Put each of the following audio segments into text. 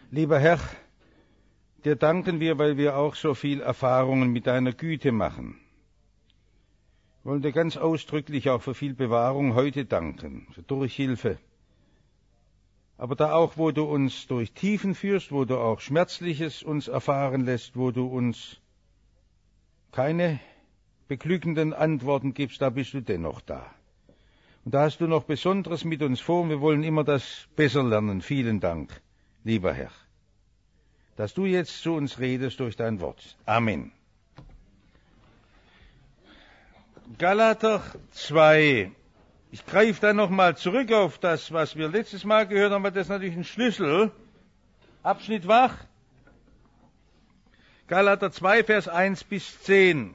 Lieber Herr, dir danken wir, weil wir auch so viel Erfahrungen mit deiner Güte machen. Wir wollen dir ganz ausdrücklich auch für viel Bewahrung heute danken, für Durchhilfe. Aber da auch, wo du uns durch Tiefen führst, wo du auch Schmerzliches uns erfahren lässt, wo du uns keine beglückenden Antworten gibst, da bist du dennoch da. Und da hast du noch Besonderes mit uns vor und wir wollen immer das besser lernen. Vielen Dank, lieber Herr, dass du jetzt zu uns redest durch dein Wort. Amen. Galater 2. Ich greife da nochmal zurück auf das, was wir letztes Mal gehört haben, weil das natürlich ein Schlüssel. Abschnitt wach. Galater 2, Vers 1 bis 10.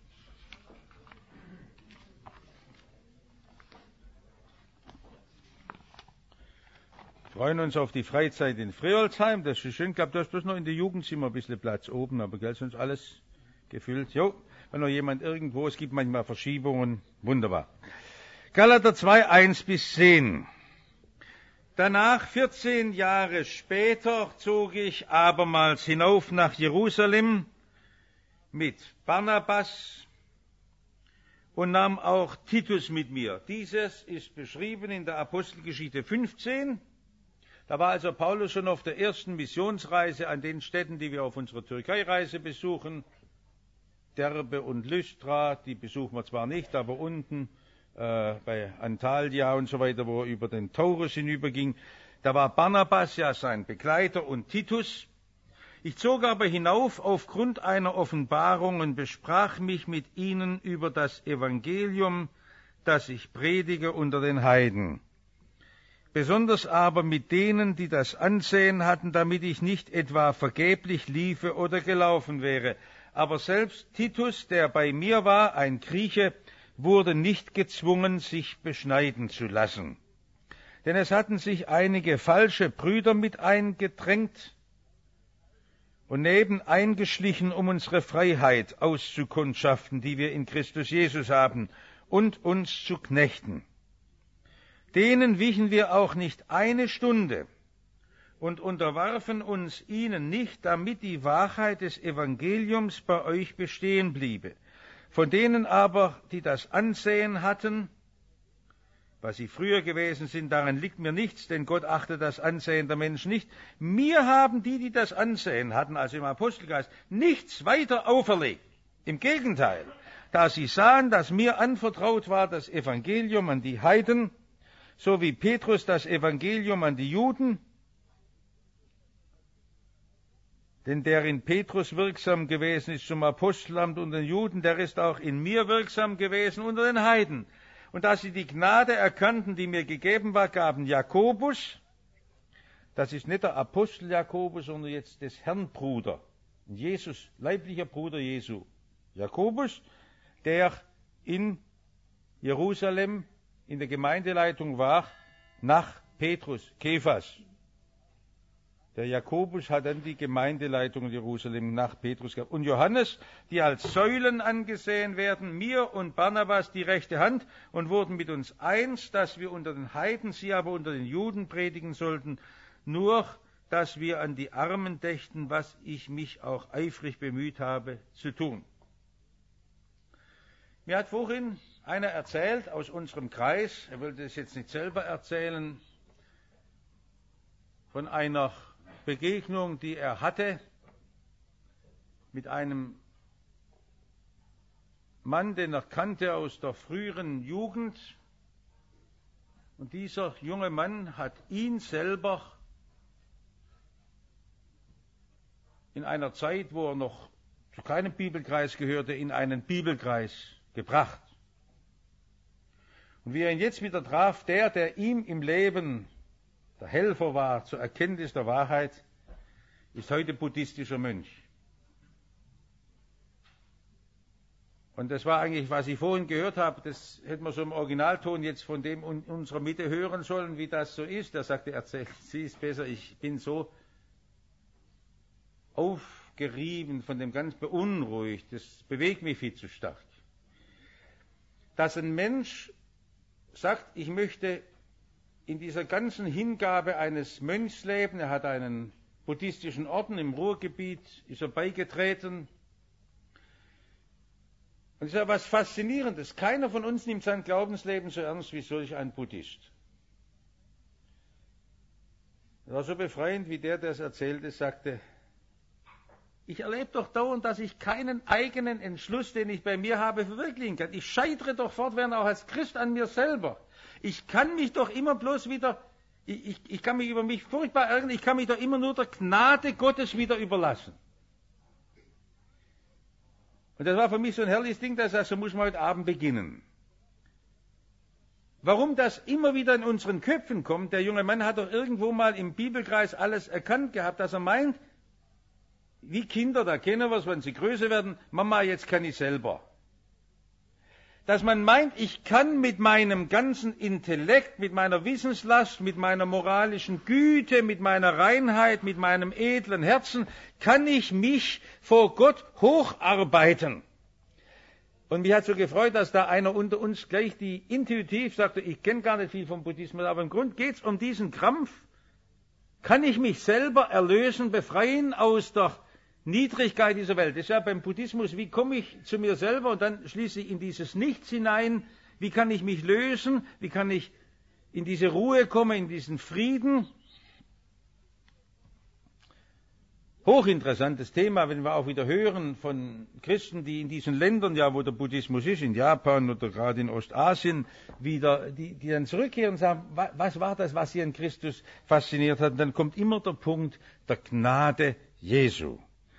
Wir freuen uns auf die Freizeit in Freolsheim. Das ist schön. Ich glaube, du hast bloß noch in der Jugendzimmer ein bisschen Platz oben, aber gell, sonst alles gefüllt. Jo, wenn noch jemand irgendwo, es gibt manchmal Verschiebungen. Wunderbar. Galater 2, 1 bis 10. Danach, 14 Jahre später, zog ich abermals hinauf nach Jerusalem mit Barnabas und nahm auch Titus mit mir. Dieses ist beschrieben in der Apostelgeschichte 15. Da war also Paulus schon auf der ersten Missionsreise an den Städten, die wir auf unserer Türkei-Reise besuchen. Derbe und Lystra, die besuchen wir zwar nicht, aber unten bei Antalya und so weiter, wo er über den Taurus hinüberging. Da war Barnabas ja sein Begleiter und Titus. Ich zog aber hinauf aufgrund einer Offenbarung und besprach mich mit ihnen über das Evangelium, das ich predige unter den Heiden. Besonders aber mit denen, die das Ansehen hatten, damit ich nicht etwa vergeblich liefe oder gelaufen wäre. Aber selbst Titus, der bei mir war, ein Grieche, wurde nicht gezwungen, sich beschneiden zu lassen. Denn es hatten sich einige falsche Brüder mit eingedrängt und neben eingeschlichen, um unsere Freiheit auszukundschaften, die wir in Christus Jesus haben, und uns zu knechten. Denen wichen wir auch nicht eine Stunde und unterwarfen uns ihnen nicht, damit die Wahrheit des Evangeliums bei euch bestehen bliebe. Von denen aber, die das Ansehen hatten, was sie früher gewesen sind, daran liegt mir nichts, denn Gott achtet das Ansehen der Menschen nicht. Mir haben die das Ansehen hatten, also im Apostelgeist, nichts weiter auferlegt. Im Gegenteil, da sie sahen, dass mir anvertraut war das Evangelium an die Heiden, so wie Petrus das Evangelium an die Juden, denn der in Petrus wirksam gewesen ist zum Apostelamt unter den Juden, der ist auch in mir wirksam gewesen unter den Heiden. Und da sie die Gnade erkannten, die mir gegeben war, gaben Jakobus, das ist nicht der Apostel Jakobus, sondern jetzt des Herrn Bruder, Jesus, leiblicher Bruder Jesu, Jakobus, der in Jerusalem in der Gemeindeleitung war, nach Petrus, Kephas. Der Jakobus hat dann die Gemeindeleitung in Jerusalem nach Petrus gehabt. Und Johannes, die als Säulen angesehen werden, mir und Barnabas die rechte Hand und wurden mit uns eins, dass wir unter den Heiden, sie aber unter den Juden predigen sollten, nur, dass wir an die Armen dächten, was ich mich auch eifrig bemüht habe zu tun. Mir hat vorhin einer erzählt aus unserem Kreis, er wollte es jetzt nicht selber erzählen, von einer Begegnung, die er hatte mit einem Mann, den er kannte aus der früheren Jugend. Und dieser junge Mann hat ihn selber in einer Zeit, wo er noch zu keinem Bibelkreis gehörte, in einen Bibelkreis gebracht. Und wie er ihn jetzt wieder traf, der ihm im Leben der Helfer war zur Erkenntnis der Wahrheit, ist heute buddhistischer Mönch. Und das war eigentlich, was ich vorhin gehört habe, das hätten wir so im Originalton jetzt von dem in unserer Mitte hören sollen, wie das so ist. Er sagte, erzähl, sie ist besser, ich bin so aufgerieben, von dem ganz beunruhigt, das bewegt mich viel zu stark. Dass ein Mensch sagt, ich möchte in dieser ganzen Hingabe eines Mönchs leben, er hat einen buddhistischen Orden im Ruhrgebiet, ist er beigetreten. Und es ist ja was Faszinierendes. Keiner von uns nimmt sein Glaubensleben so ernst wie solch ein Buddhist. Es war so befreiend, wie der es erzählte, sagte, ich erlebe doch dauernd, dass ich keinen eigenen Entschluss, den ich bei mir habe, verwirklichen kann. Ich scheitere doch fortwährend auch als Christ an mir selber. Ich kann mich doch immer bloß wieder, ich kann mich über mich furchtbar ärgern, ich kann mich doch immer nur der Gnade Gottes wieder überlassen. Und das war für mich so ein herrliches Ding, dass so muss man heute Abend beginnen. Warum das immer wieder in unseren Köpfen kommt, der junge Mann hat doch irgendwo mal im Bibelkreis alles erkannt gehabt, dass er meint, wie Kinder, da kennen wir es, wenn sie größer werden, Mama, jetzt kann ich selber. Dass man meint, ich kann mit meinem ganzen Intellekt, mit meiner Wissenslast, mit meiner moralischen Güte, mit meiner Reinheit, mit meinem edlen Herzen, kann ich mich vor Gott hocharbeiten. Und mich hat so gefreut, dass da einer unter uns gleich die intuitiv sagte, ich kenne gar nicht viel vom Buddhismus, aber im Grunde geht es um diesen Krampf. Kann ich mich selber erlösen, befreien aus der Niedrigkeit dieser Welt? Das ist ja beim Buddhismus, wie komme ich zu mir selber und dann schließe ich in dieses Nichts hinein? Wie kann ich mich lösen? Wie kann ich in diese Ruhe kommen, in diesen Frieden? Hochinteressantes Thema, wenn wir auch wieder hören von Christen, die in diesen Ländern, ja, wo der Buddhismus ist, in Japan oder gerade in Ostasien, wieder, die dann zurückkehren und sagen, was war das, was sie an Christus fasziniert hat? Und dann kommt immer der Punkt der Gnade Jesu.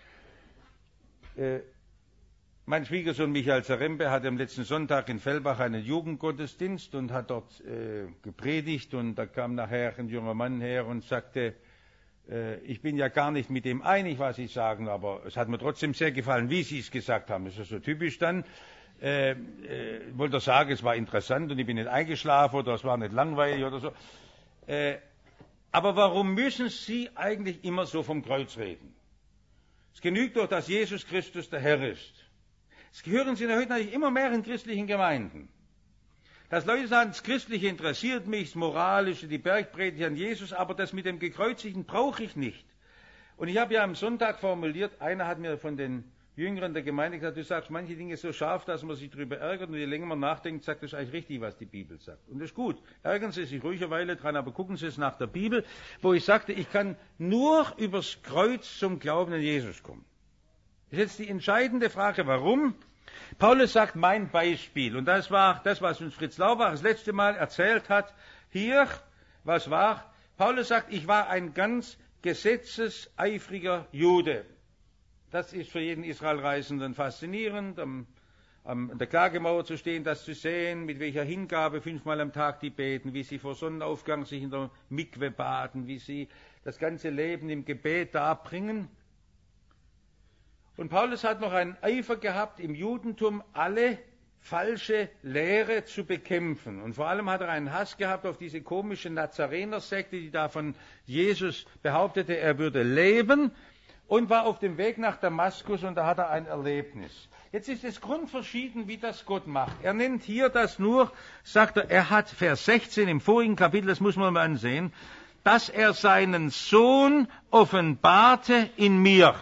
Mein Schwiegersohn Michael Zarembe hatte am letzten Sonntag in Fellbach einen Jugendgottesdienst und hat dort gepredigt und da kam nachher ein junger Mann her und sagte, ich bin ja gar nicht mit dem einig, was Sie sagen, aber es hat mir trotzdem sehr gefallen, wie Sie es gesagt haben. Das ist so typisch dann. Wollte sagen, es war interessant und ich bin nicht eingeschlafen oder es war nicht langweilig oder so. Aber warum müssen Sie eigentlich immer so vom Kreuz reden? Es genügt doch, dass Jesus Christus der Herr ist. Es hören Sie heute natürlich immer mehr in christlichen Gemeinden. Dass Leute sagen, das Christliche interessiert mich, das Moralische, die Bergpredigt an Jesus, aber das mit dem Gekreuzigten brauche ich nicht. Und ich habe ja am Sonntag formuliert, einer hat mir von den Jüngeren der Gemeinde gesagt, du sagst manche Dinge so scharf, dass man sich darüber ärgert und je länger man nachdenkt, sagt, das ist eigentlich richtig, was die Bibel sagt. Und das ist gut. Ärgern Sie sich ruhig eine Weile dran, aber gucken Sie es nach der Bibel, wo ich sagte, ich kann nur übers Kreuz zum Glauben an Jesus kommen. Das ist jetzt die entscheidende Frage, warum? Paulus sagt, mein Beispiel, und das war das, was uns Fritz Laubach das letzte Mal erzählt hat, hier, was war? Paulus sagt, ich war ein ganz gesetzeseifriger Jude. Das ist für jeden Israelreisenden faszinierend, an der Klagemauer zu stehen, das zu sehen, mit welcher Hingabe 5-mal am Tag die beten, wie sie vor Sonnenaufgang sich in der Mikwe baden, wie sie das ganze Leben im Gebet darbringen. Und Paulus hat noch einen Eifer gehabt, im Judentum alle falsche Lehre zu bekämpfen. Und vor allem hat er einen Hass gehabt auf diese komische Nazarener-Sekte, die da von Jesus behauptete, er würde leben, und war auf dem Weg nach Damaskus und da hat er ein Erlebnis. Jetzt ist es grundverschieden, wie das Gott macht. Er nennt hier das nur, sagt er hat Vers 16 im vorigen Kapitel, das muss man mal ansehen, dass er seinen Sohn offenbarte in mir.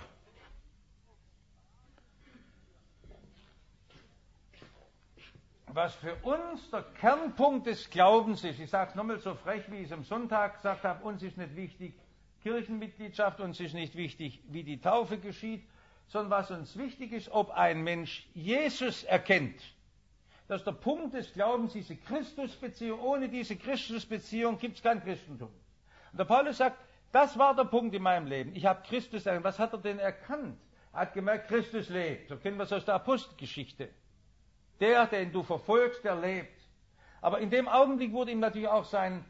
Was für uns der Kernpunkt des Glaubens ist, ich sage es nochmal so frech, wie ich es am Sonntag gesagt habe, uns ist nicht wichtig Kirchenmitgliedschaft, uns ist nicht wichtig, wie die Taufe geschieht, sondern was uns wichtig ist, ob ein Mensch Jesus erkennt. Das ist der Punkt des Glaubens, diese Christusbeziehung. Ohne diese Christusbeziehung gibt es kein Christentum. Und der Paulus sagt, das war der Punkt in meinem Leben. Ich habe Christus erkannt. Was hat er denn erkannt? Er hat gemerkt, Christus lebt. So kennen wir es aus der Apostelgeschichte. Der, den du verfolgst, der lebt. Aber in dem Augenblick wurde ihm natürlich auch sein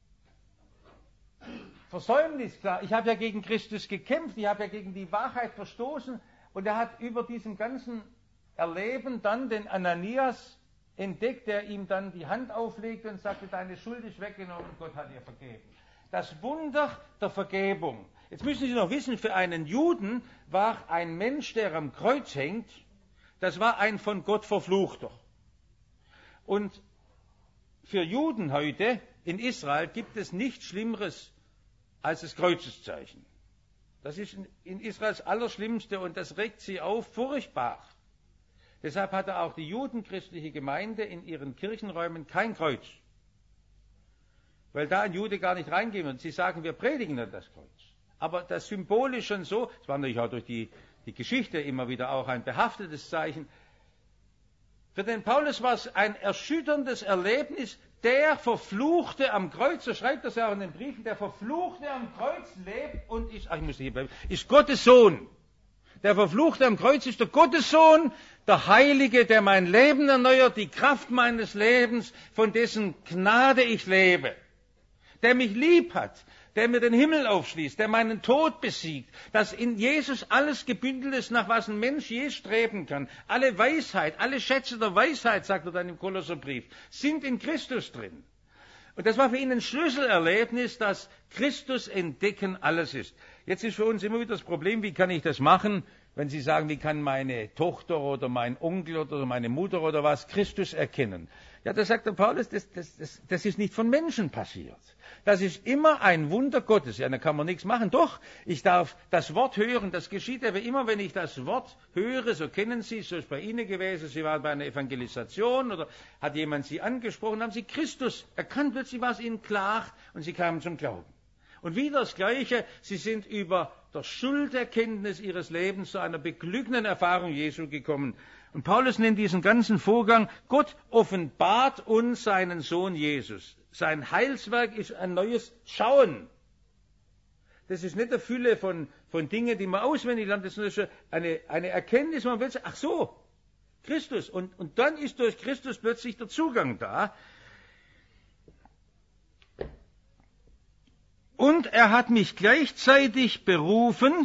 Versäumnis klar. Ich habe ja gegen Christus gekämpft, ich habe ja gegen die Wahrheit verstoßen. Und er hat über diesem ganzen Erleben dann den Ananias entdeckt, der ihm dann die Hand auflegte und sagte, deine Schuld ist weggenommen, Gott hat dir vergeben. Das Wunder der Vergebung. Jetzt müssen Sie noch wissen, für einen Juden war ein Mensch, der am Kreuz hängt, das war ein von Gott Verfluchter. Und für Juden heute in Israel gibt es nichts Schlimmeres als das Kreuzeszeichen. Das ist in Israels Allerschlimmste und das regt sie auf, furchtbar. Deshalb hatte auch die judenchristliche Gemeinde in ihren Kirchenräumen kein Kreuz. Weil da ein Jude gar nicht reingehen wird. Sie sagen, wir predigen dann das Kreuz. Aber das symbolisch schon so, es war natürlich auch durch die Geschichte immer wieder auch ein behaftetes Zeichen. Für den Paulus war es ein erschütterndes Erlebnis, der Verfluchte am Kreuz, so schreibt das ja auch in den Briefen, der Verfluchte am Kreuz lebt und ist Gottes Sohn. Der Verfluchte am Kreuz ist der Gottessohn, der Heilige, der mein Leben erneuert, die Kraft meines Lebens, von dessen Gnade ich lebe, der mich lieb hat, der mir den Himmel aufschließt, der meinen Tod besiegt, dass in Jesus alles gebündelt ist, nach was ein Mensch je streben kann. Alle Weisheit, alle Schätze der Weisheit, sagt er dann im Kolosserbrief, sind in Christus drin. Und das war für ihn ein Schlüsselerlebnis, dass Christus entdecken alles ist. Jetzt ist für uns immer wieder das Problem, wie kann ich das machen, wenn Sie sagen, wie kann meine Tochter oder mein Onkel oder meine Mutter oder was Christus erkennen? Ja, da sagt der Paulus, das ist nicht von Menschen passiert. Das ist immer ein Wunder Gottes. Ja, da kann man nichts machen. Doch, ich darf das Wort hören. Das geschieht aber immer, wenn ich das Wort höre. So kennen Sie es, so ist bei Ihnen gewesen. Sie waren bei einer Evangelisation oder hat jemand Sie angesprochen, haben Sie Christus erkannt, plötzlich war es Ihnen klar und Sie kamen zum Glauben. Und wieder das Gleiche, Sie sind über der Schulderkenntnis Ihres Lebens zu einer beglückenden Erfahrung Jesu gekommen. Und Paulus nennt diesen ganzen Vorgang, Gott offenbart uns seinen Sohn Jesus. Sein Heilswerk ist ein neues Schauen. Das ist nicht eine Fülle von Dingen, die man auswendig lernt, das ist eine Erkenntnis, man will sagen, ach so, Christus. Und dann ist durch Christus plötzlich der Zugang da. Und er hat mich gleichzeitig berufen,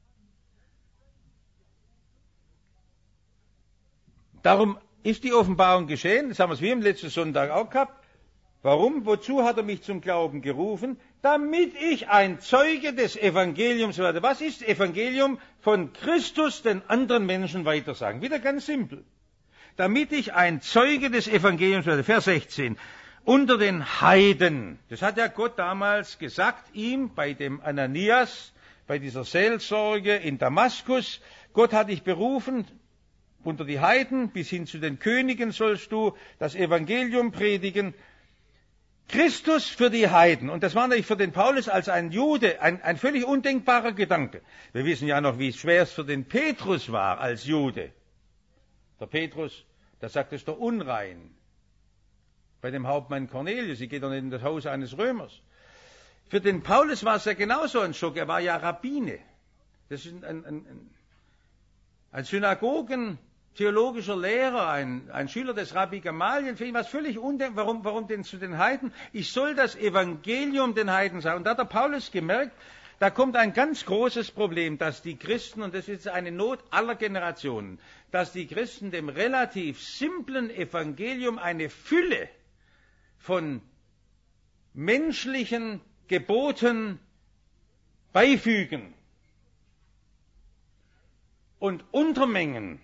darum ist die Offenbarung geschehen, das haben wir es wie im letzten Sonntag auch gehabt. Warum? Wozu hat er mich zum Glauben gerufen? Damit ich ein Zeuge des Evangeliums werde. Was ist Evangelium? Von Christus den anderen Menschen weitersagen. Wieder ganz simpel. Damit ich ein Zeuge des Evangeliums werde. Vers 16. Unter den Heiden. Das hat ja Gott damals gesagt, ihm bei dem Ananias, bei dieser Seelsorge in Damaskus. Gott hat dich berufen, unter die Heiden, bis hin zu den Königen sollst du das Evangelium predigen. Christus für die Heiden. Und das war natürlich für den Paulus als ein Jude ein völlig undenkbarer Gedanke. Wir wissen ja noch, wie schwer es für den Petrus war als Jude. Der Petrus, da sagt es doch unrein. Bei dem Hauptmann Cornelius, sie geht doch nicht in das Haus eines Römers. Für den Paulus war es ja genauso ein Schock. Er war ja Rabbine. Das ist ein Synagogen-theologischer Lehrer, ein Schüler des Rabbi Gamalien. Für ihn war es völlig undenkbar. Warum denn zu den Heiden? Ich soll das Evangelium den Heiden sagen. Und da hat der Paulus gemerkt, da kommt ein ganz großes Problem, dass die Christen, und das ist eine Not aller Generationen, dass die Christen dem relativ simplen Evangelium eine Fülle von menschlichen Geboten beifügen und untermengen.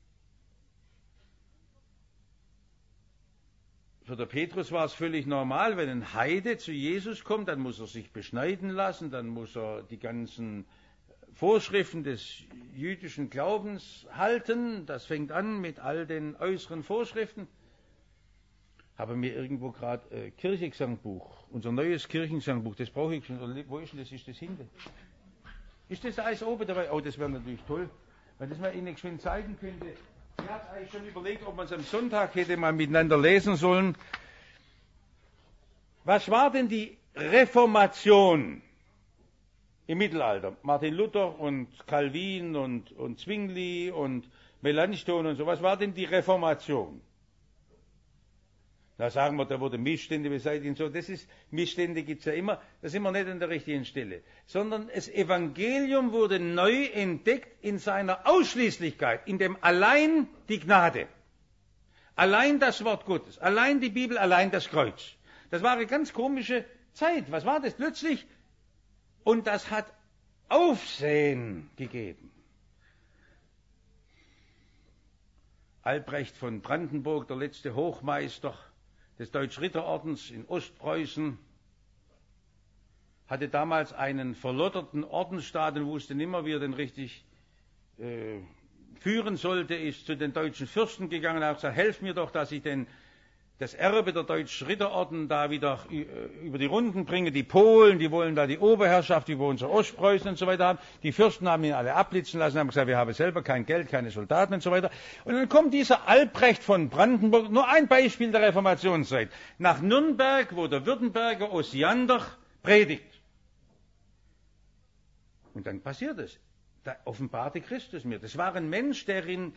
Für den Petrus war es völlig normal, wenn ein Heide zu Jesus kommt, dann muss er sich beschneiden lassen, dann muss er die ganzen Vorschriften des jüdischen Glaubens halten. Das fängt an mit all den äußeren Vorschriften. Habe mir irgendwo gerade Kirchengesangbuch, unser neues Kirchengesangbuch, das brauche ich schon. Wo ist denn das? Ist das hinten? Ist das alles oben dabei? Oh, das wäre natürlich toll, wenn das mal Ihnen geschwind zeigen könnte. Ich habe eigentlich schon überlegt, ob man es am Sonntag hätte mal miteinander lesen sollen. Was war denn die Reformation im Mittelalter? Martin Luther und Calvin und Zwingli und Melanchthon und so. Was war denn die Reformation? Da sagen wir, da wurde Missstände beseitigt und so. Missstände gibt's ja immer. Da sind wir nicht an der richtigen Stelle. Sondern das Evangelium wurde neu entdeckt in seiner Ausschließlichkeit, in dem allein die Gnade. Allein das Wort Gottes. Allein die Bibel, allein das Kreuz. Das war eine ganz komische Zeit. Was war das plötzlich? Und das hat Aufsehen gegeben. Albrecht von Brandenburg, der letzte Hochmeister des Deutsch-Ritterordens in Ostpreußen, hatte damals einen verlotterten Ordensstaat und wusste nimmer, wie er den richtig führen sollte, ist zu den deutschen Fürsten gegangen und hat gesagt, helft mir doch, dass ich das Erbe der deutschen Ritterorden da wieder über die Runden bringe. Die Polen, die wollen da die Oberherrschaft, die wollen so Ostpreußen und so weiter haben. Die Fürsten haben ihn alle abblitzen lassen, haben gesagt, wir haben selber kein Geld, keine Soldaten und so weiter. Und dann kommt dieser Albrecht von Brandenburg, nur ein Beispiel der Reformationszeit, nach Nürnberg, wo der Württemberger Osiander predigt. Und dann passiert es. Da offenbarte Christus mir. Das war ein Mensch, der in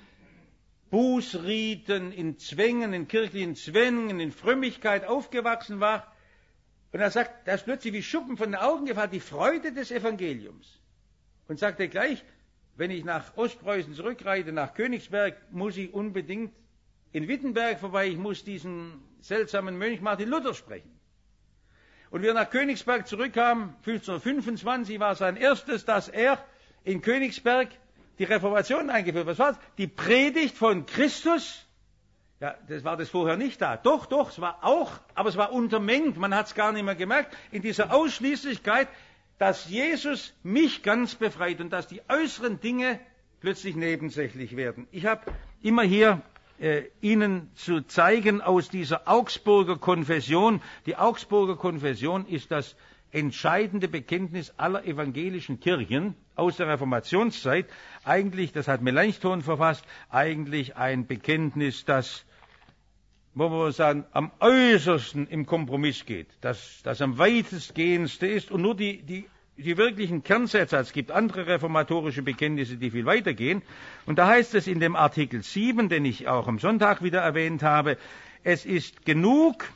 Bußriten, in Zwängen, in kirchlichen Zwängen, in Frömmigkeit aufgewachsen war. Und er sagt, da ist plötzlich wie Schuppen von den Augen gefallen, die Freude des Evangeliums. Und sagte gleich, wenn ich nach Ostpreußen zurückreite, nach Königsberg, muss ich unbedingt in Wittenberg vorbei, ich muss diesen seltsamen Mönch Martin Luther sprechen. Und wie er nach Königsberg zurückkam, 1525 war sein erstes, dass er in Königsberg die Reformation eingeführt. Was war das? Die Predigt von Christus. Ja, das war das vorher nicht da. Doch, es war auch, aber es war untermengt. Man hat es gar nicht mehr gemerkt. In dieser Ausschließlichkeit, dass Jesus mich ganz befreit und dass die äußeren Dinge plötzlich nebensächlich werden. Ich habe immer hier Ihnen zu zeigen aus dieser Augsburger Konfession. Die Augsburger Konfession ist das entscheidende Bekenntnis aller evangelischen Kirchen aus der Reformationszeit. Eigentlich, das hat Melanchthon verfasst, eigentlich ein Bekenntnis, das, wo wir sagen, am äußersten im Kompromiss geht, das am weitestgehendste ist und nur die wirklichen Kernsätze, es gibt andere reformatorische Bekenntnisse, die viel weiter gehen. Und da heißt es in dem Artikel 7, den ich auch am Sonntag wieder erwähnt habe, es ist genug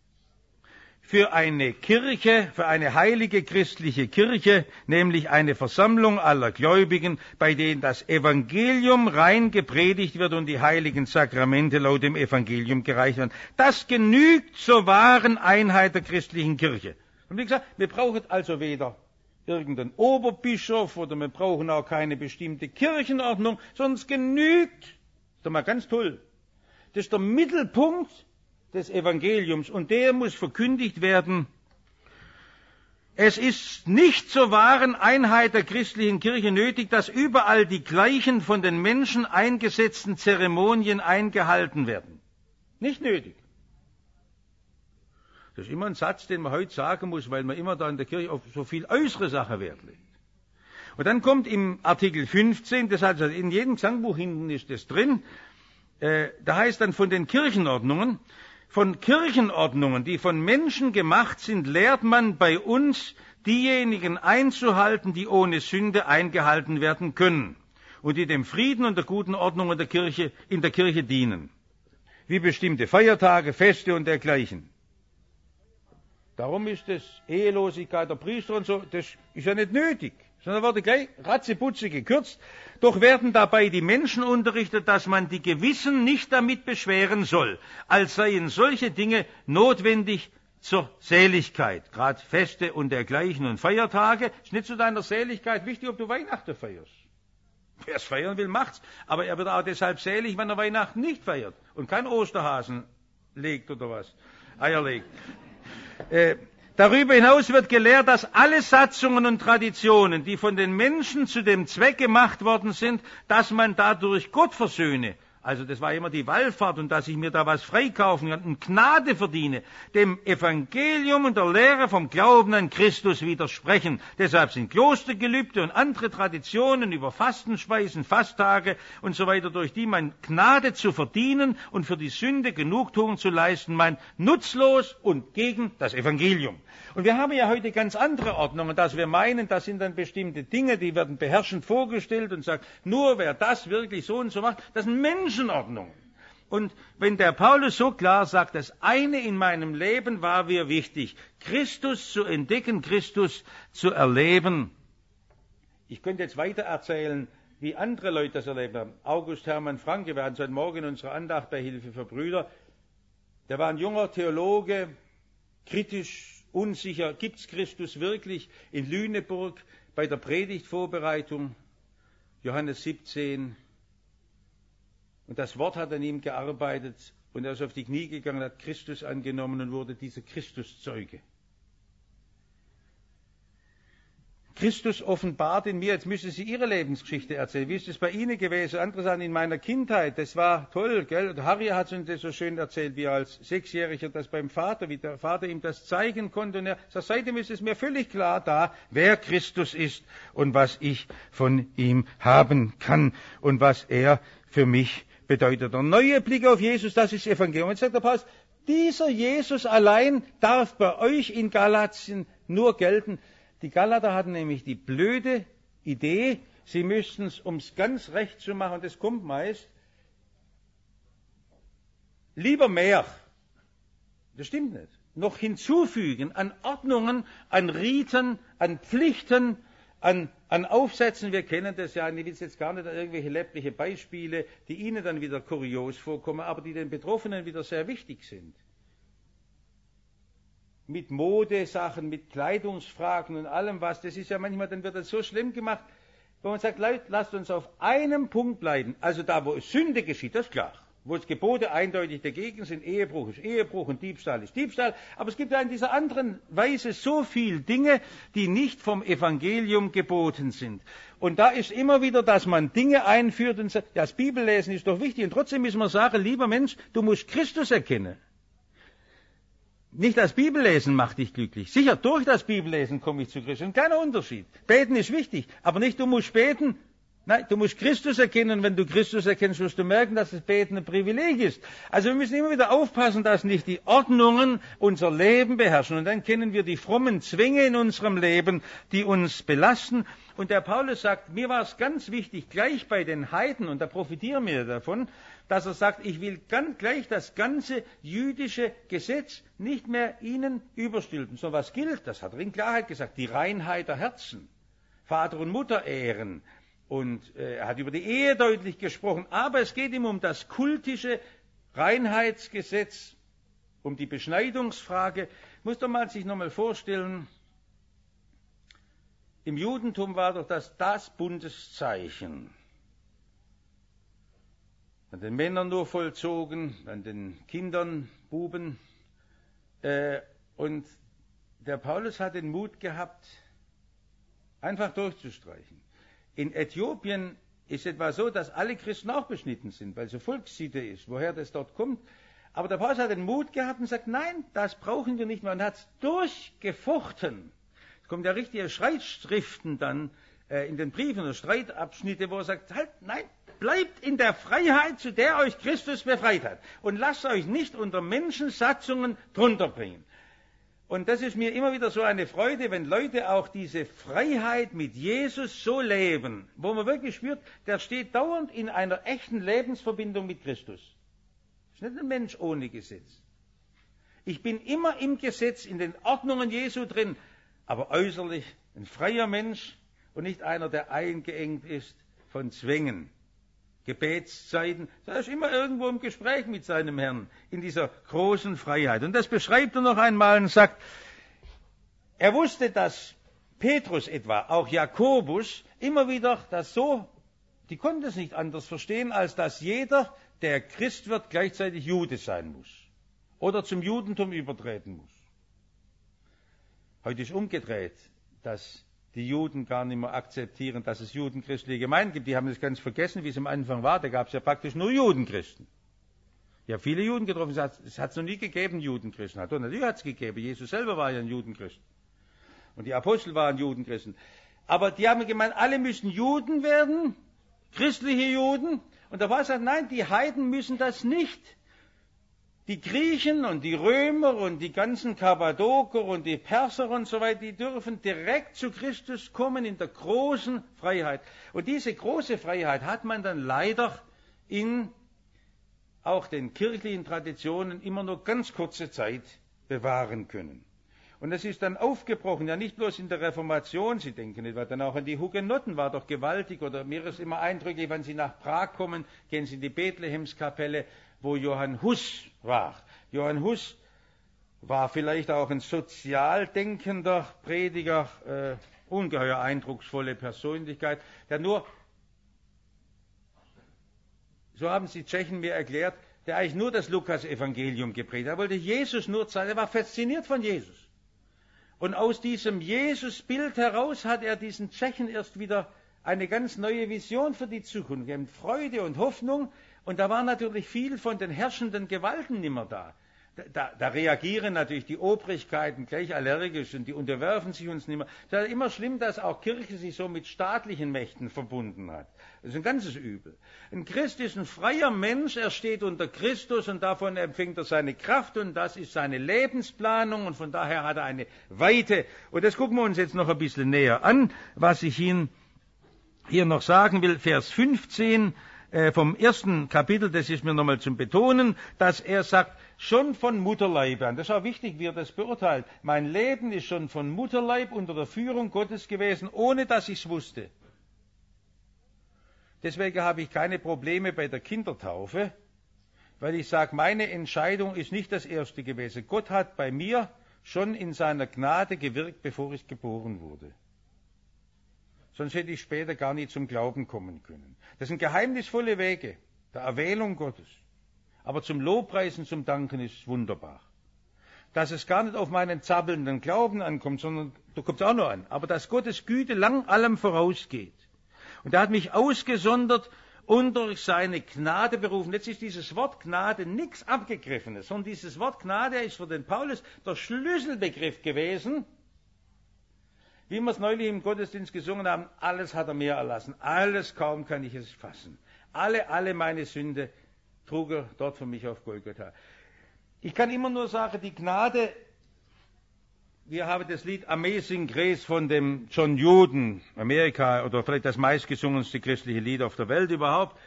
für eine Kirche, für eine heilige christliche Kirche, nämlich eine Versammlung aller Gläubigen, bei denen das Evangelium rein gepredigt wird und die heiligen Sakramente laut dem Evangelium gereicht werden. Das genügt zur wahren Einheit der christlichen Kirche. Und wie gesagt, wir brauchen also weder irgendeinen Oberbischof oder wir brauchen auch keine bestimmte Kirchenordnung, sondern es genügt, das ist doch mal ganz toll, das ist der Mittelpunkt des Evangeliums und der muss verkündigt werden. Es ist nicht zur wahren Einheit der christlichen Kirche nötig, dass überall die gleichen von den Menschen eingesetzten Zeremonien eingehalten werden. Nicht nötig. Das ist immer ein Satz, den man heute sagen muss, weil man immer da in der Kirche auf so viel äußere Sache Wert legt. Und dann kommt im Artikel 15, das heißt, in jedem Gesangbuch hinten ist das drin, da heißt dann von den Kirchenordnungen, die von Menschen gemacht sind, lehrt man bei uns, diejenigen einzuhalten, die ohne Sünde eingehalten werden können und die dem Frieden und der guten Ordnung in der Kirche dienen, wie bestimmte Feiertage, Feste und dergleichen. Darum ist das Ehelosigkeit der Priester und so, das ist ja nicht nötig, sondern wurde gleich ratzeputze gekürzt. Doch werden dabei die Menschen unterrichtet, dass man die Gewissen nicht damit beschweren soll, als seien solche Dinge notwendig zur Seligkeit. Gerade Feste und dergleichen und Feiertage ist nicht zu deiner Seligkeit wichtig, ob du Weihnachten feierst. Wer es feiern will, macht's. Aber er wird auch deshalb selig, wenn er Weihnachten nicht feiert und kein Osterhasen legt oder was, Eier legt. Darüber hinaus wird gelehrt, dass alle Satzungen und Traditionen, die von den Menschen zu dem Zweck gemacht worden sind, dass man dadurch Gott versöhne. Also das war immer die Wallfahrt und dass ich mir da was freikaufen kann und Gnade verdiene, dem Evangelium und der Lehre vom Glauben an Christus widersprechen. Deshalb sind Klostergelübde und andere Traditionen über Fastenspeisen, Fasttage und so weiter, durch die man Gnade zu verdienen und für die Sünde Genugtuung zu leisten meint, nutzlos und gegen das Evangelium. Und wir haben ja heute ganz andere Ordnungen, dass wir meinen, das sind dann bestimmte Dinge, die werden beherrschend vorgestellt und sagt, nur wer das wirklich so und so macht, das sind Menschenordnungen. Und wenn der Paulus so klar sagt, das eine in meinem Leben war mir wichtig, Christus zu entdecken, Christus zu erleben. Ich könnte jetzt weiter erzählen, wie andere Leute das erlebt haben. August Hermann Franke, wir hatten es heute Morgen in unserer Andacht bei Hilfe für Brüder, der war ein junger Theologe, kritisch, unsicher, gibt's Christus wirklich? In Lüneburg bei der Predigtvorbereitung, Johannes 17. Und das Wort hat an ihm gearbeitet und er ist auf die Knie gegangen, hat Christus angenommen und wurde dieser Christuszeuge. Christus offenbart in mir. Jetzt müssen Sie Ihre Lebensgeschichte erzählen. Wie ist es bei Ihnen gewesen? Andere sagen, in meiner Kindheit, das war toll, gell? Und Harry hat uns das so schön erzählt, wie er als Sechsjähriger das beim Vater, wie der Vater ihm das zeigen konnte. Und er sagt, seitdem ist es mir völlig klar da, wer Christus ist und was ich von ihm haben kann und was er für mich bedeutet. Der neue Blick auf Jesus, das ist Evangelium. Und jetzt sagt der Paulus, dieser Jesus allein darf bei euch in Galatien nur gelten. Die Galater hatten nämlich die blöde Idee, sie müssten es, um es ganz recht zu machen, und das kommt meist, lieber mehr, das stimmt nicht, noch hinzufügen an Ordnungen, an Riten, an Pflichten, an Aufsätzen. Wir kennen das ja, ich will jetzt gar nicht an irgendwelche läppliche Beispiele, die Ihnen dann wieder kurios vorkommen, aber die den Betroffenen wieder sehr wichtig sind. Mit Modesachen, mit Kleidungsfragen und allem was, das ist ja manchmal, dann wird das so schlimm gemacht, wo man sagt, Leute, lasst uns auf einem Punkt bleiben, also da, wo Sünde geschieht, das ist klar. Wo es Gebote eindeutig dagegen sind, Ehebruch ist Ehebruch und Diebstahl ist Diebstahl, aber es gibt ja in dieser anderen Weise so viele Dinge, die nicht vom Evangelium geboten sind. Und da ist immer wieder, dass man Dinge einführt und sagt, ja, das Bibellesen ist doch wichtig, und trotzdem müssen wir sagen, lieber Mensch, du musst Christus erkennen. Nicht das Bibellesen macht dich glücklich. Sicher, durch das Bibellesen komme ich zu Christus. Ein kleiner Unterschied. Beten ist wichtig, aber nicht du musst beten. Nein, du musst Christus erkennen. Wenn du Christus erkennst, wirst du merken, dass das Beten ein Privileg ist. Also wir müssen immer wieder aufpassen, dass nicht die Ordnungen unser Leben beherrschen. Und dann kennen wir die frommen Zwänge in unserem Leben, die uns belasten. Und der Paulus sagt, mir war es ganz wichtig, gleich bei den Heiden, und da profitieren wir davon, dass er sagt, ich will ganz gleich das ganze jüdische Gesetz nicht mehr ihnen überstülpen. So was gilt, das hat er in Klarheit gesagt, die Reinheit der Herzen, Vater und Mutter ehren. Und er hat über die Ehe deutlich gesprochen, aber es geht ihm um das kultische Reinheitsgesetz, um die Beschneidungsfrage. Muss doch mal sich nochmal vorstellen, im Judentum war doch das Bundeszeichen. An den Männern nur vollzogen, an den Kindern, Buben. Und der Paulus hat den Mut gehabt, einfach durchzustreichen. In Äthiopien ist etwa so, dass alle Christen auch beschnitten sind, weil es so Volkssitte ist, woher das dort kommt. Aber der Paulus hat den Mut gehabt und sagt, nein, das brauchen wir nicht mehr. Und hat es durchgefochten. Es kommen ja richtige Streitschriften dann in den Briefen oder Streitabschnitte, wo er sagt, halt, nein, bleibt in der Freiheit, zu der euch Christus befreit hat. Und lasst euch nicht unter Menschensatzungen drunter bringen. Und das ist mir immer wieder so eine Freude, wenn Leute auch diese Freiheit mit Jesus so leben, wo man wirklich spürt, der steht dauernd in einer echten Lebensverbindung mit Christus. Das ist nicht ein Mensch ohne Gesetz. Ich bin immer im Gesetz, in den Ordnungen Jesu drin, aber äußerlich ein freier Mensch und nicht einer, der eingeengt ist von Zwängen. Gebetszeiten, da ist immer irgendwo im Gespräch mit seinem Herrn, in dieser großen Freiheit. Und das beschreibt er noch einmal und sagt, er wusste, dass Petrus etwa, auch Jakobus, immer wieder das so, die konnten es nicht anders verstehen, als dass jeder, der Christ wird, gleichzeitig Jude sein muss. Oder zum Judentum übertreten muss. Heute ist umgedreht, dass die Juden gar nicht mehr akzeptieren, dass es judenchristliche Gemeinden gibt. Die haben das ganz vergessen, wie es am Anfang war. Da gab es ja praktisch nur Judenchristen. Ich habe viele Juden getroffen, es hat es noch nie gegeben, Judenchristen. Natürlich hat es gegeben. Jesus selber war ja ein Judenchrist. Und die Apostel waren Judenchristen. Aber die haben gemeint, alle müssen Juden werden, christliche Juden. Und da war es, nein, die Heiden müssen das nicht. Die Griechen und die Römer und die ganzen Kappadoker und die Perser und so weiter, die dürfen direkt zu Christus kommen in der großen Freiheit. Und diese große Freiheit hat man dann leider in auch den kirchlichen Traditionen immer nur ganz kurze Zeit bewahren können. Und das ist dann aufgebrochen, ja nicht bloß in der Reformation, Sie denken etwa dann auch an die Hugenotten, war doch gewaltig, oder mir ist immer eindrücklich, wenn Sie nach Prag kommen, gehen Sie in die Bethlehemskapelle, wo Johann Hus war. Johann Hus war vielleicht auch ein sozial denkender Prediger, ungeheuer eindrucksvolle Persönlichkeit, der nur, so haben Sie Tschechen mir erklärt, der eigentlich nur das Lukas-Evangelium gepredigt hat. Er wollte Jesus nur zeigen, er war fasziniert von Jesus. Und aus diesem Jesus-Bild heraus hat er diesen Tschechen erst wieder eine ganz neue Vision für die Zukunft gegeben. Freude und Hoffnung. Und da war natürlich viel von den herrschenden Gewalten nicht mehr da. Da reagieren natürlich die Obrigkeiten gleich allergisch und die unterwerfen sich uns nicht mehr. Das ist immer schlimm, dass auch Kirche sich so mit staatlichen Mächten verbunden hat. Das ist ein ganzes Übel. Ein Christ ist ein freier Mensch, er steht unter Christus und davon empfängt er seine Kraft und das ist seine Lebensplanung und von daher hat er eine Weite. Und das gucken wir uns jetzt noch ein bisschen näher an, was ich Ihnen hier noch sagen will. Vers 15 vom ersten Kapitel, das ist mir nochmal zum Betonen, dass er sagt, schon von Mutterleib an. Das ist auch wichtig, wie er das beurteilt. Mein Leben ist schon von Mutterleib unter der Führung Gottes gewesen, ohne dass ich es wusste. Deswegen habe ich keine Probleme bei der Kindertaufe, weil ich sage, meine Entscheidung ist nicht das erste gewesen. Gott hat bei mir schon in seiner Gnade gewirkt, bevor ich geboren wurde. Sonst hätte ich später gar nicht zum Glauben kommen können. Das sind geheimnisvolle Wege der Erwählung Gottes. Aber zum Lobpreisen, zum Danken ist wunderbar. Dass es gar nicht auf meinen zappelnden Glauben ankommt, sondern da kommt es auch noch an. Aber dass Gottes Güte lang allem vorausgeht. Und er hat mich ausgesondert und durch seine Gnade berufen. Jetzt ist dieses Wort Gnade nichts Abgegriffenes, sondern dieses Wort Gnade ist für den Paulus der Schlüsselbegriff gewesen. Wie wir es neulich im Gottesdienst gesungen haben, alles hat er mir erlassen. Alles, kaum kann ich es fassen. Alle meine Sünde trug er dort für mich auf Golgatha. Ich kann immer nur sagen, die Gnade, wir haben das Lied Amazing Grace von dem John Newton, Amerika, oder vielleicht das meistgesungenste christliche Lied auf der Welt überhaupt.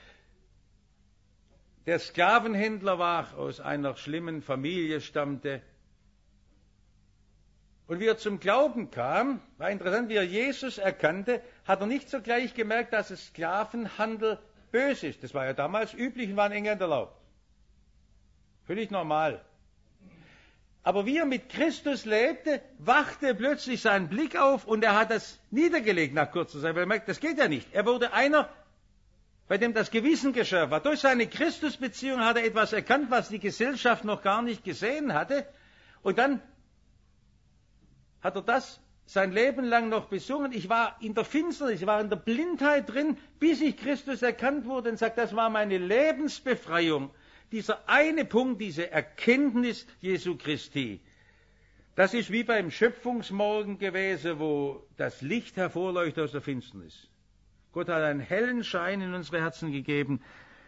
Der Sklavenhändler war, aus einer schlimmen Familie stammte. Und wie er zum Glauben kam, war interessant, wie er Jesus erkannte, hat er nicht sogleich gemerkt, dass es Sklavenhandel böse ist. Das war ja damals üblich und war in England erlaubt. Völlig normal. Aber wie er mit Christus lebte, wachte plötzlich sein Blick auf und er hat das niedergelegt nach kurzer Zeit, weil er merkt, das geht ja nicht. Er wurde einer, bei dem das Gewissen geschärft war. Durch seine Christusbeziehung hat er etwas erkannt, was die Gesellschaft noch gar nicht gesehen hatte. Und dann hat er das sein Leben lang noch besungen. Ich war in der Finsternis, ich war in der Blindheit drin, bis ich Christus erkannt wurde und sagt, das war meine Lebensbefreiung. Dieser eine Punkt, diese Erkenntnis Jesu Christi. Das ist wie beim Schöpfungsmorgen gewesen, wo das Licht hervorleuchtet aus der Finsternis. Gott hat einen hellen Schein in unsere Herzen gegeben,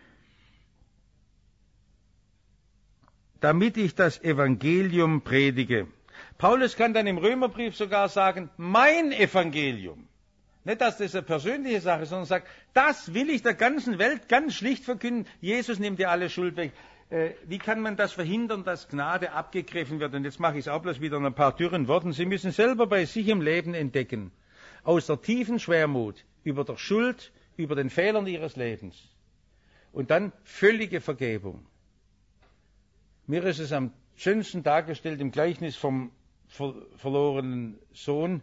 damit ich das Evangelium predige. Paulus kann dann im Römerbrief sogar sagen, mein Evangelium. Nicht, dass das eine persönliche Sache ist, sondern sagt, das will ich der ganzen Welt ganz schlicht verkünden. Jesus nimmt dir alle Schuld weg. Wie kann man das verhindern, dass Gnade abgegriffen wird? Und jetzt mache ich es auch bloß wieder in ein paar dürren Worten. Sie müssen selber bei sich im Leben entdecken, aus der tiefen Schwermut über der Schuld, über den Fehlern ihres Lebens. Und dann völlige Vergebung. Mir ist es am schönsten dargestellt im Gleichnis vom verlorenen Sohn,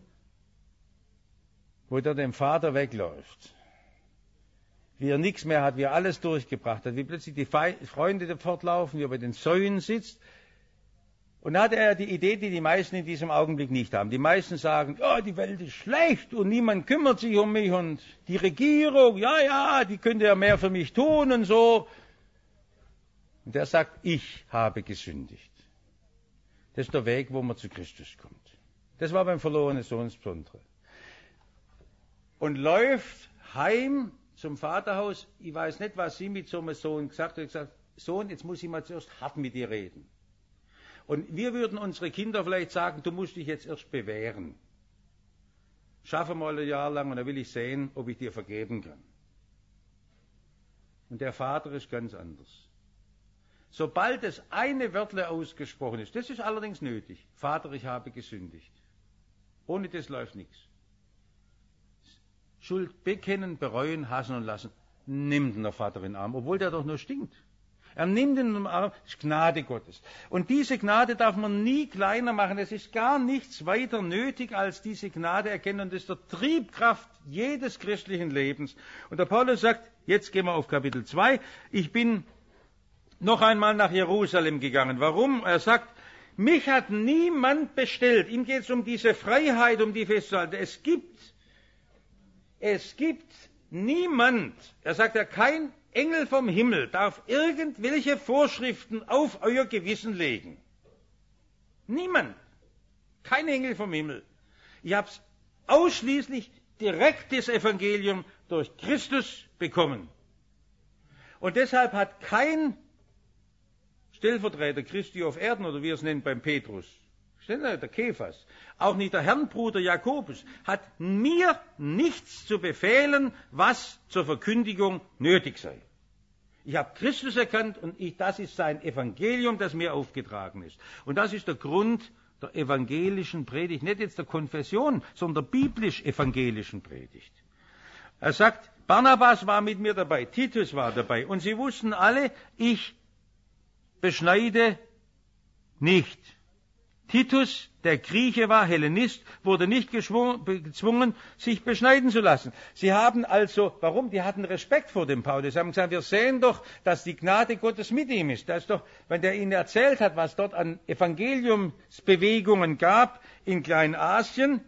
wo der dem Vater wegläuft. Wie er nichts mehr hat, wie er alles durchgebracht hat, wie plötzlich die Freunde fortlaufen, wie er bei den Säulen sitzt. Und da hatte er die Idee, die die meisten in diesem Augenblick nicht haben. Die meisten sagen, ja, die Welt ist schlecht und niemand kümmert sich um mich und die Regierung, ja, die könnte ja mehr für mich tun und so. Und er sagt, ich habe gesündigt. Das ist der Weg, wo man zu Christus kommt. Das war beim verlorenen Sohn das Besondere. Und läuft heim zum Vaterhaus. Ich weiß nicht, was sie mit so einem Sohn gesagt hat. Er hat gesagt, Sohn, jetzt muss ich mal zuerst hart mit dir reden. Und wir würden unsere Kinder vielleicht sagen, du musst dich jetzt erst bewähren. Schaffe mal ein Jahr lang und dann will ich sehen, ob ich dir vergeben kann. Und der Vater ist ganz anders. Sobald das eine Wörtle ausgesprochen ist, das ist allerdings nötig. Vater, ich habe gesündigt. Ohne das läuft nichts. Schuld bekennen, bereuen, hassen und lassen. Nimmt der Vater in den Arm, obwohl der doch nur stinkt. Er nimmt ihn in den Arm, das ist Gnade Gottes. Und diese Gnade darf man nie kleiner machen. Es ist gar nichts weiter nötig, als diese Gnade erkennen. Und das ist der Triebkraft jedes christlichen Lebens. Und der Paulus sagt, jetzt gehen wir auf Kapitel 2, ich bin noch einmal nach Jerusalem gegangen. Warum? Er sagt, Mich hat niemand bestellt. Ihm geht es um diese Freiheit, um die festzuhalten. Es gibt niemand, er sagt ja, kein Engel vom Himmel darf irgendwelche Vorschriften auf euer Gewissen legen. Niemand. Kein Engel vom Himmel. Ich habe ausschließlich direkt das Evangelium durch Christus bekommen. Und deshalb hat kein Stellvertreter Christi auf Erden, oder wie er es nennt beim Petrus, der Kephas, auch nicht der Herrnbruder Jakobus, hat mir nichts zu befehlen, was zur Verkündigung nötig sei. Ich habe Christus erkannt und das ist sein Evangelium, das mir aufgetragen ist. Und das ist der Grund der evangelischen Predigt, nicht jetzt der Konfession, sondern der biblisch-evangelischen Predigt. Er sagt, Barnabas war mit mir dabei, Titus war dabei und sie wussten alle, ich beschneide nicht. Titus, der Grieche war, Hellenist, wurde nicht gezwungen, sich beschneiden zu lassen. Sie haben also, warum? Die hatten Respekt vor dem Paulus. Sie haben gesagt, wir sehen doch, dass die Gnade Gottes mit ihm ist. Das ist doch, wenn der ihnen erzählt hat, was dort an Evangeliumsbewegungen gab in Kleinasien.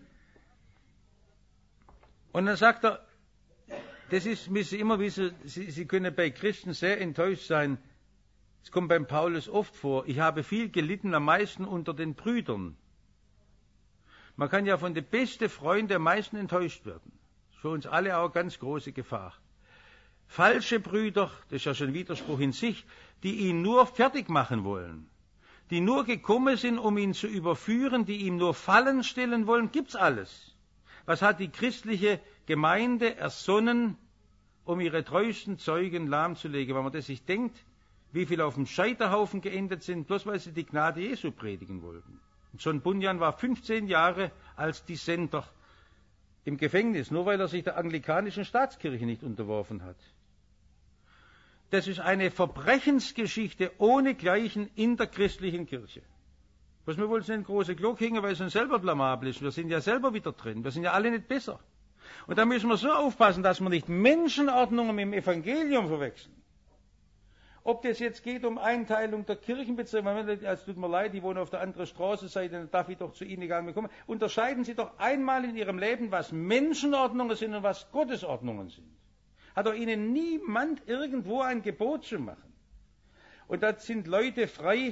Und dann sagt er, das ist, müssen Sie immer wissen, Sie können bei Christen sehr enttäuscht sein. Es kommt beim Paulus oft vor, ich habe viel gelitten, am meisten unter den Brüdern. Man kann ja von den besten Freunden am meisten enttäuscht werden. Das ist für uns alle auch eine ganz große Gefahr. Falsche Brüder, das ist ja schon ein Widerspruch in sich, die ihn nur fertig machen wollen, die nur gekommen sind, um ihn zu überführen, die ihm nur Fallen stellen wollen, gibt's alles. Was hat die christliche Gemeinde ersonnen, um ihre treuesten Zeugen lahmzulegen? Wenn man das sich denkt, wie viele auf dem Scheiterhaufen geendet sind, bloß weil sie die Gnade Jesu predigen wollten. Und John Bunyan war 15 Jahre als Dissenter im Gefängnis, nur weil er sich der anglikanischen Staatskirche nicht unterworfen hat. Das ist eine Verbrechensgeschichte ohnegleichen in der christlichen Kirche. Was wir wollen, sind große Glocke hängen, weil es uns selber blamabel ist. Wir sind ja selber wieder drin. Wir sind ja alle nicht besser. Und da müssen wir so aufpassen, dass wir nicht Menschenordnungen mit dem Evangelium verwechseln. Ob das jetzt geht um Einteilung der Kirchenbezirke, es tut mir leid, die wohnen auf der anderen Straßenseite, dann darf ich doch zu Ihnen gar nicht kommen. Unterscheiden Sie doch einmal in Ihrem Leben, was Menschenordnungen sind und was Gottesordnungen sind. Hat doch Ihnen niemand irgendwo ein Gebot zu machen. Und da sind Leute frei.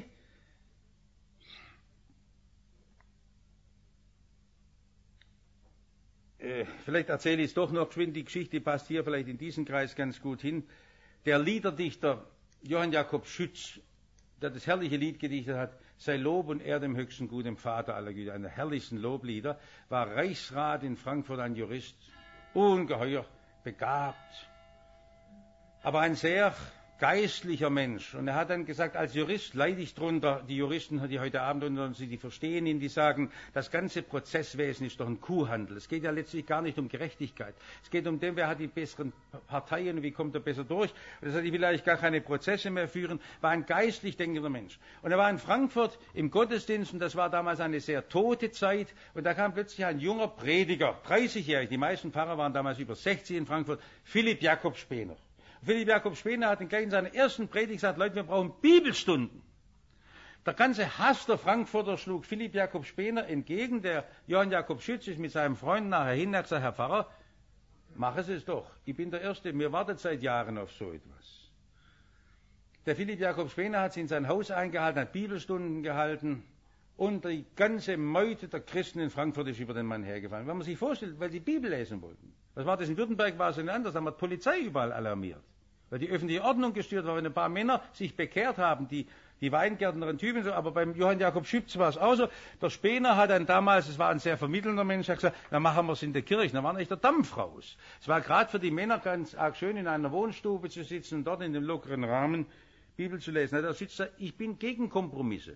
Vielleicht erzähle ich es doch noch geschwind, die Geschichte passt hier vielleicht in diesen Kreis ganz gut hin. Der Liederdichter Johann Jakob Schütz, der das herrliche Lied gedichtet hat, sei Lob und Ehre dem höchsten Guten Vater aller Güter, einer der herrlichsten Loblieder, war Reichsrat in Frankfurt, ein Jurist, ungeheuer begabt, aber ein sehr geistlicher Mensch. Und er hat dann gesagt, als Jurist leide ich drunter, die Juristen, die heute Abend unter uns sind, die verstehen ihn, die sagen, das ganze Prozesswesen ist doch ein Kuhhandel. Es geht ja letztlich gar nicht um Gerechtigkeit. Es geht um den, wer hat die besseren Parteien und wie kommt er besser durch. Und das hat, ich will eigentlich gar keine Prozesse mehr führen. War ein geistlich denkender Mensch. Und er war in Frankfurt im Gottesdienst und das war damals eine sehr tote Zeit. Und da kam plötzlich ein junger Prediger, 30-jährig, die meisten Pfarrer waren damals über 60 in Frankfurt, Philipp Jakob Spener. Philipp Jakob Spener hat gleich in seiner ersten Predigt gesagt, Leute, wir brauchen Bibelstunden. Der ganze Hass der Frankfurter schlug Philipp Jakob Spener entgegen. Der Johann Jakob Schütz ist mit seinem Freund nachher hin und hat gesagt, Herr Pfarrer, mach es doch. Ich bin der Erste, mir wartet seit Jahren auf so etwas. Der Philipp Jakob Spener hat sich in sein Haus eingehalten, hat Bibelstunden gehalten und die ganze Meute der Christen in Frankfurt ist über den Mann hergefallen. Wenn man sich vorstellt, weil sie Bibel lesen wollten. Was war das in Württemberg? War es nicht anders. Da haben wir die Polizei überall alarmiert. Weil die öffentliche Ordnung gestört war, wenn ein paar Männer sich bekehrt haben, die Weingärtnerin Typen, so, aber beim Johann Jakob Schütz war es auch so. Der Spener hat dann damals, es war ein sehr vermittelnder Mensch, hat gesagt, dann machen wir es in der Kirche. Da war nicht der Dampf raus. Es war gerade für die Männer ganz arg schön, in einer Wohnstube zu sitzen und dort in dem lockeren Rahmen Bibel zu lesen. Der Schütz sagt, ich bin gegen Kompromisse.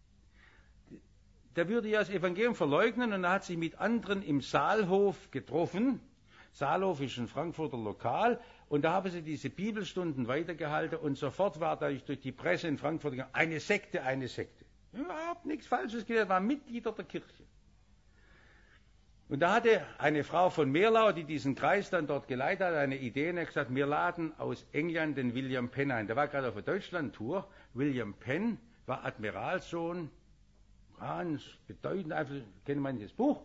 Der würde ja das Evangelium verleugnen und er hat sich mit anderen im Saalhof getroffen. Saalhof ist ein Frankfurter Lokal und da haben sie diese Bibelstunden weitergehalten und sofort war da durch die Presse in Frankfurt eine Sekte. Überhaupt nichts Falsches gelernt, war Mitglieder der Kirche. Und da hatte eine Frau von Meerlau, die diesen Kreis dann dort geleitet hat, eine Idee und hat gesagt, wir laden aus England den William Penn ein. Der war gerade auf der Deutschland-Tour. William Penn war Admiralssohn ganz bedeutend, einfach kennt man das Buch.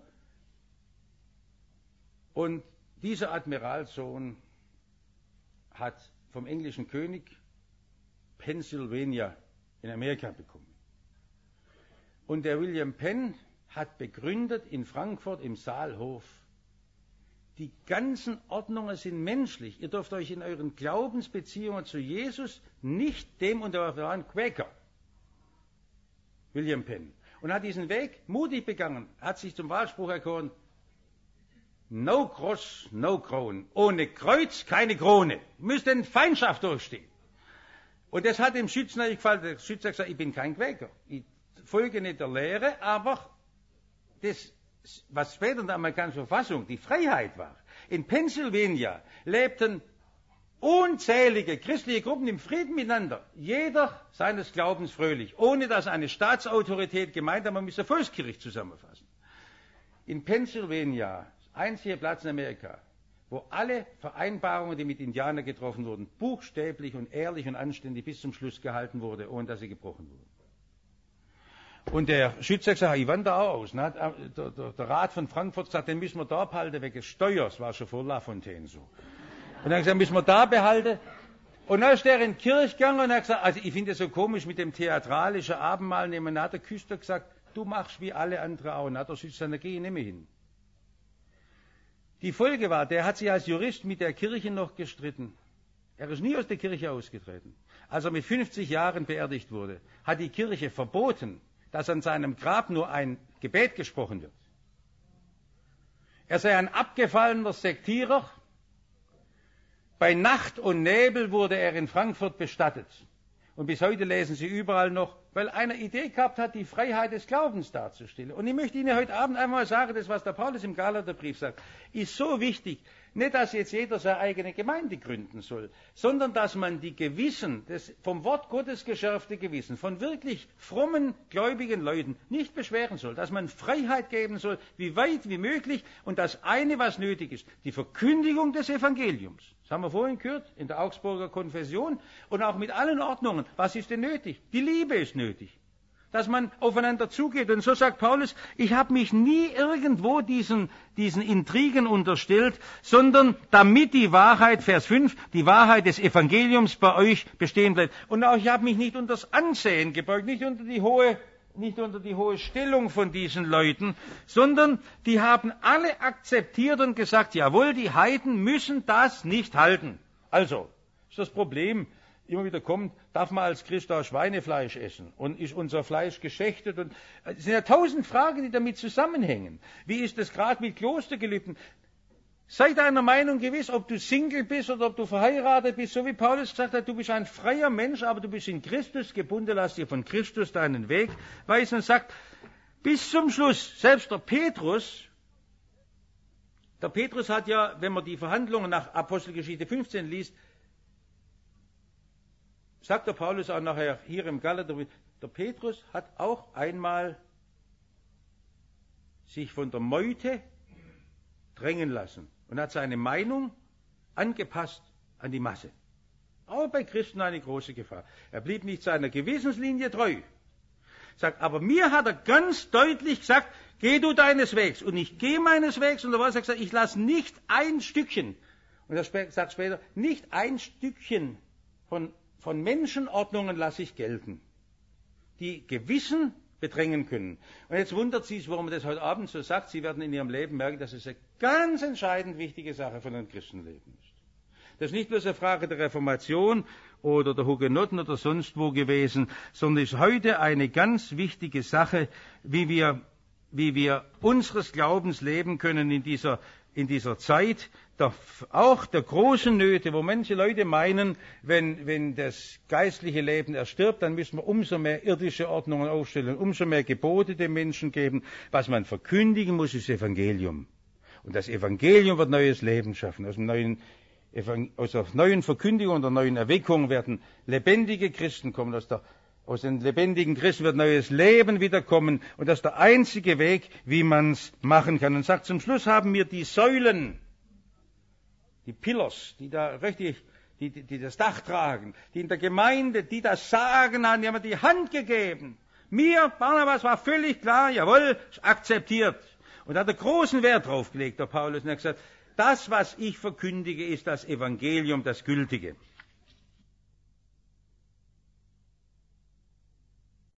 Und dieser Admiralssohn hat vom englischen König Pennsylvania in Amerika bekommen. Und der William Penn hat begründet in Frankfurt im Saalhof, die ganzen Ordnungen sind menschlich. Ihr dürft euch in euren Glaubensbeziehungen zu Jesus nicht dem unterwerfen. Quäker, William Penn. Und hat diesen Weg mutig begangen, hat sich zum Wahlspruch erkoren: No Cross, no Crown. Ohne Kreuz keine Krone. Müsst in Feindschaft durchstehen. Und das hat dem Schützen nicht gefallen. Der Schütze hat gesagt, ich bin kein Quäker. Ich folge nicht der Lehre, aber das, was später in der amerikanischen Verfassung die Freiheit war. In Pennsylvania lebten unzählige christliche Gruppen im Frieden miteinander. Jeder seines Glaubens fröhlich. Ohne dass eine Staatsautorität gemeint hat, man müsse Volkskirche zusammenfassen. In Pennsylvania, einziger Platz in Amerika, wo alle Vereinbarungen, die mit Indianern getroffen wurden, buchstäblich und ehrlich und anständig bis zum Schluss gehalten wurde, ohne dass sie gebrochen wurden. Und der Schütze hat gesagt, ich wandere auch aus. Der Rat von Frankfurt sagt, den müssen wir da behalten, wegen des Steuers, war schon vor Lafontaine so. Und dann hat er gesagt, müssen wir da behalten. Und dann ist er in die Kirche gegangen und hat gesagt, also ich finde es so komisch mit dem theatralischen Abendmahl nehmen. Dann hat der Küster gesagt, du machst wie alle anderen auch. Und dann hat der Schütze gesagt, da gehe ich nicht mehr hin. Die Folge war, der hat sich als Jurist mit der Kirche noch gestritten. Er ist nie aus der Kirche ausgetreten. Als er mit 50 Jahren beerdigt wurde, hat die Kirche verboten, dass an seinem Grab nur ein Gebet gesprochen wird. Er sei ein abgefallener Sektierer. Bei Nacht und Nebel wurde er in Frankfurt bestattet. Und bis heute lesen Sie überall noch, weil einer Idee gehabt hat, die Freiheit des Glaubens darzustellen. Und ich möchte Ihnen heute Abend einmal sagen, das, was der Paulus im Galaterbrief sagt, ist so wichtig. Nicht, dass jetzt jeder seine eigene Gemeinde gründen soll, sondern dass man die Gewissen, das vom Wort Gottes geschärfte Gewissen, von wirklich frommen, gläubigen Leuten nicht beschweren soll. Dass man Freiheit geben soll, wie weit wie möglich. Und das eine, was nötig ist, die Verkündigung des Evangeliums. Das haben wir vorhin gehört, in der Augsburger Konfession. Und auch mit allen Ordnungen. Was ist denn nötig? Die Liebe ist nötig. Dass man aufeinander zugeht. Und so sagt Paulus, ich habe mich nie irgendwo diesen Intrigen unterstellt, sondern damit die Wahrheit, Vers 5, die Wahrheit des Evangeliums bei euch bestehen bleibt. Und auch ich habe mich nicht unter das Ansehen gebeugt, nicht unter die hohe Stellung von diesen Leuten, sondern die haben alle akzeptiert und gesagt, jawohl, die Heiden müssen das nicht halten. Also, ist das Problem immer wieder kommt, darf man als Christ auch Schweinefleisch essen? Und ist unser Fleisch geschächtet? Und es sind ja 1000 Fragen, die damit zusammenhängen. Wie ist das gerade mit Klostergelübden? Sei deiner Meinung gewiss, ob du Single bist oder ob du verheiratet bist, so wie Paulus gesagt hat, du bist ein freier Mensch, aber du bist in Christus gebunden, lass dir von Christus deinen Weg weisen und sagt, bis zum Schluss, selbst der Petrus hat ja, wenn man die Verhandlungen nach Apostelgeschichte 15 liest, sagt der Paulus auch nachher hier im Galaterbrief, der Petrus hat auch einmal sich von der Meute drängen lassen und hat seine Meinung angepasst an die Masse. Auch bei Christen eine große Gefahr. Er blieb nicht seiner Gewissenslinie treu. Sagt, aber mir hat er ganz deutlich gesagt, geh du deines Wegs und ich gehe meines Wegs. Und da war er gesagt, ich lasse nicht ein Stückchen, und er sagt später, nicht ein Stückchen von Menschenordnungen lasse ich gelten, die Gewissen bedrängen können. Und jetzt wundert Sie es, warum er das heute Abend so sagt. Sie werden in Ihrem Leben merken, dass es eine ganz entscheidend wichtige Sache von einem Christenleben ist. Das ist nicht bloß eine Frage der Reformation oder der Hugenotten oder sonst wo gewesen, sondern ist heute eine ganz wichtige Sache, wie wir unseres Glaubens leben können in dieser Zeit, auch der großen Nöte, wo manche Leute meinen, wenn das geistliche Leben erstirbt, dann müssen wir umso mehr irdische Ordnungen aufstellen, umso mehr Gebote den Menschen geben. Was man verkündigen muss, ist das Evangelium. Und das Evangelium wird neues Leben schaffen. Aus der neuen Verkündigung und der neuen Erweckung werden lebendige Christen kommen. Aus den lebendigen Christen wird neues Leben wiederkommen. Und das ist der einzige Weg, wie man es machen kann. Und sagt, zum Schluss haben wir die Säulen, die Pillars, die da richtig, die das Dach tragen, die in der Gemeinde, die das Sagen haben, die haben die Hand gegeben. Mir, Barnabas, war völlig klar, jawohl, akzeptiert. Und hat er großen Wert drauf gelegt, der Paulus, und er hat gesagt, das, was ich verkündige, ist das Evangelium, das Gültige.